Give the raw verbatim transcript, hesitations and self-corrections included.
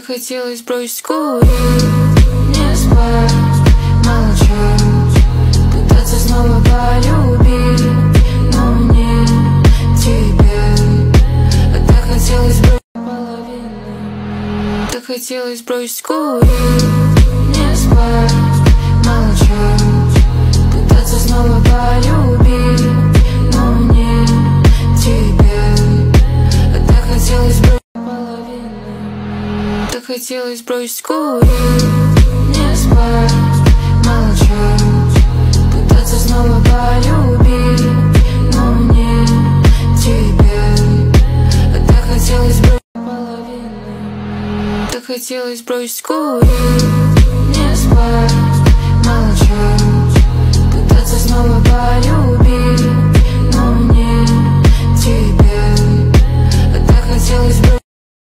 Так хотелось бросить курить, не спать, молчать, пытаться снова полюбить, но не тебе. А так хотелось бросить половину. Так хотелось бросить курить, не спать, молчать, пытаться снова полюбить, но не тебе. А так хотелось бросить половину. Так хотелось бросить курить, не спать, молчать, пытаться снова полюбить, но не тебе. А так хотелось бросить половину. Так хотелось бросить курить, не спать, молчать, пытаться снова полюбить.